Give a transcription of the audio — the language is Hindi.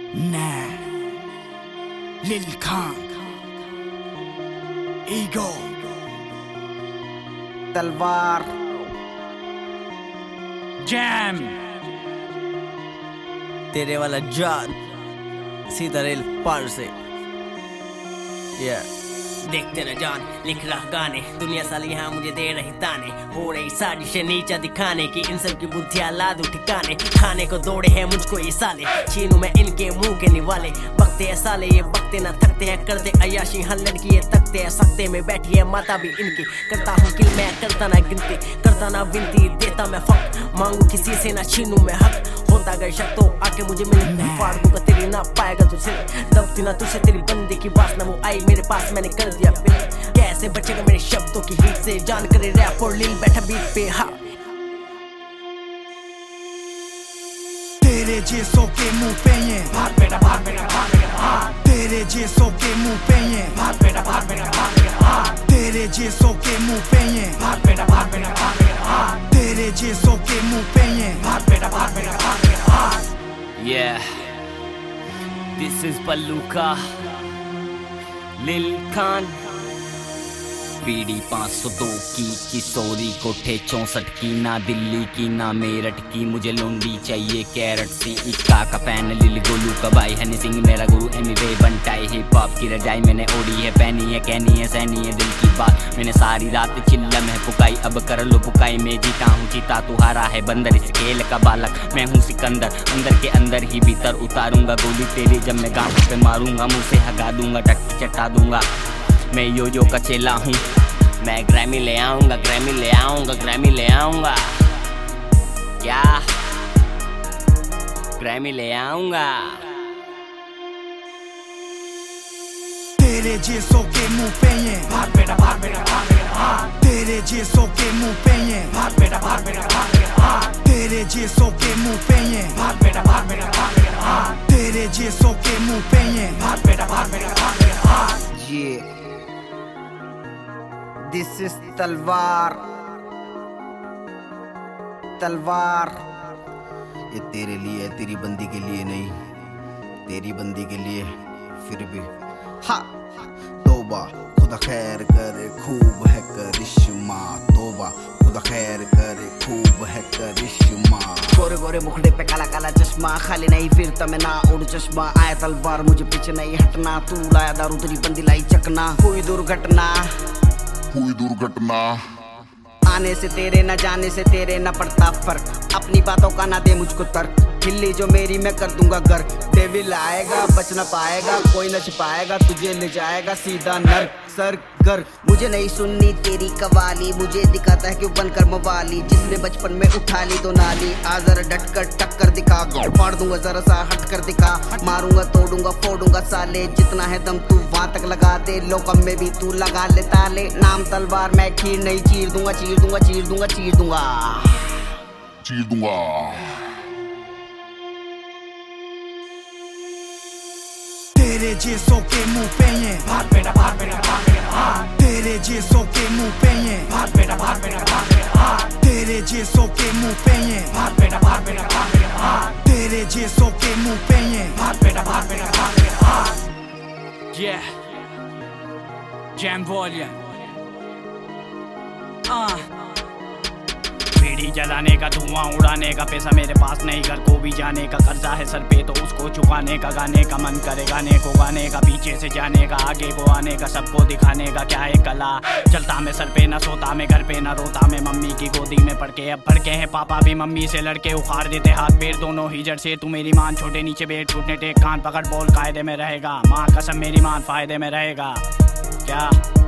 Nah, Lil Khan, Ego, तलवार, Jam, तेरे वाला जान सीधा रेल पार से। देखते न जान लिख रहा गाने, दुनिया साली यहाँ मुझे दे रही ताने, हो रही साजिशें नीचा दिखाने की, इन सब की बुद्धियां ला दूं ठिकाने। खाने को दौड़े हैं मुझको ये साले, छीनू मैं इनके मुंह के निवाले। बकते हैं साले ये बकते ना थकते हैं, करते अयाशी हर लड़की ये तकते हैं। सकते में बैठी है माता भी इनकी, करता हूँ किल मैं करता ना गिनती, करता ना विनती, देता मैं फक, मांगू किसी से ना छीनू मैं हक। होता अगर शक तो आके मुझे मिले, फाड़ दूंगा तेरी ना पाएगा तुझसे, दबती ना तुझसे तेरी बंदे की वासना। वो आई मेरे पास मैंने कर दिया फिर, कैसे बचेगा मेरे शब्दों की हीट से, जान करे रैप और लील बैठा बीट पे। हाँ तेरे जैसों के मुंह पे ये भाग बेटा भाग बेटा भाग बेटा भाग, तेरे जैसों के मुंह पे ये भाग बेटा भाग बेटा भाग बेटा भाग, तेरे जैसों के मुंह पे ये भाग बेटा भाग बेटा भाग बेटा भाग, तेरे जैसों के मुंह पे ये भाग बेटा भाग बेटा भाग बेटा भाग। Yeah, this is Palluka, Lil Khan। पीढ़ी 502 की किशोरी, कोठे 64 की, ना दिल्ली की ना मेरठ की, मुझे लौंडी चाहिए कैरेट सी। इक्का का फैन लिल गोलू का भाई, हनी सिंह मेरा गुरु, एमिवे बनटाई हिप हॉप की रजाई मैंने ओढ़ी है, पहनी है कहनी है सहनी है दिल की बात। मैंने सारी रात चिल्लम है पुकाई, अब कर लो पुकाई, मैं जीता हूँ जीता तू हारा है बंदर, इस खेल का बालक मैं हूँ सिकंदर। अंदर के अंदर ही भीतर उतारूंगा गोली तेरी, जब मैं गांव पे मारूंगा मुँह से हगा दूंगा, टट्टी चटा दूंगा। मैं यो का चेला हूँ, मैं ग्रैमी ले आऊंगा, ग्रैमी ले आऊंगा, ग्रैमी ले आऊंगा, क्या ग्रैमी ले आऊंगा। तेरे जैसों के मुंह पे ये भाग बेटा भाग बेटा भाग बेटा भाग, तेरे जैसों के मुंह पे ये भाग बेटा भाग बेटा भाग बेटा भाग, तेरे जैसों के मुंह पे ये भाग बेटा भाग बेटा भाग बेटा भाग, तेरे जैसों के मुंह पे ये भाग बेटा भाग बेटा भाग बेटा भाग। ये दिस इज तलवार, तलवार। ये तेरे लिए है, तेरी बंदी के लिए नहीं, तेरी बंदी के लिए फिर भी। हाँ तोबा खुदा खैर करे, खूब है करिश्मा, तोबा खुदा खैर करे, खूब है करिश्मा। गोरे गोरे मुखड़े पे काला काला चश्मा, खाली नहीं फिरता मैं ना उड़ चश्मा। आया तलवार मुझे पीछे नहीं हटना, तू लाया दारू तेरी बंदी लाई चकना। हुई दुर्घटना, हुई दुर्घटना, आने से तेरे न जाने से तेरे न पड़ता फर्क, अपनी बातों का ना दे मुझको तर्क। हिल्ली जो मेरी मैं कर दूंगा घर, डेविल आएगा बच न पाएगा, कोई न छिपाएगा तुझे ले जाएगा सीधा नर्क सर घर। मुझे नहीं सुननी तेरी कवाली, मुझे दिखाता है क्यों बनकर मवाली, जिसने बचपन में उठा ली तो नाली। आ जरा डट कर टक्कर दिखा, फाड़ दूंगा जरा सा हट कर दिखा, मारूंगा तोड़ूंगा फोड़ूंगा साले, जितना है दम तू वहां तक लगा दे, लोकम में भी तू लगा ले ताले। नाम तलवार मैं खीर नहीं चीर दूंगा, चीर दूंगा चीर दूंगा चीर दूंगा चीर दूंगा। तेरे जैसों के मुंह पे ये भाग बेटा भाग बेटा भाग बेटा भाग, तेरे जैसों के मुंह पे ये भाग बेटा भाग बेटा भाग बेटा भाग, तेरे जैसों के मुंह पे ये भाग बेटा भाग बेटा भाग बेटा भाग, तेरे जैसों के मुंह पे ये भाग बेटा भाग बेटा भाग बेटा भाग। Yeah, Jam Volume। बीड़ी जलाने का, धुआं उड़ाने का, पैसा मेरे पास नहीं, घर को भी जाने का, कर्जा है सर पे तो उसको चुकाने का, गाने का मन करे गाने को गाने का, पीछे से जाने का आगे को आने का, सबको दिखाने का क्या है कला। चलता मैं सर पे न सोता मैं घर पे न रोता मैं, मम्मी की गोदी में पड़ के अब भड़के हैं पापा भी मम्मी से लड़के, उखाड़ देते हाथ पैर दोनों ही जड़ से। तू मेरी मान छोटे नीचे बैठ घुटने टेक, कान पकड़ बोल कायदे में रहेगा, माँ कसम मेरी मान फायदे में रहेगा, क्या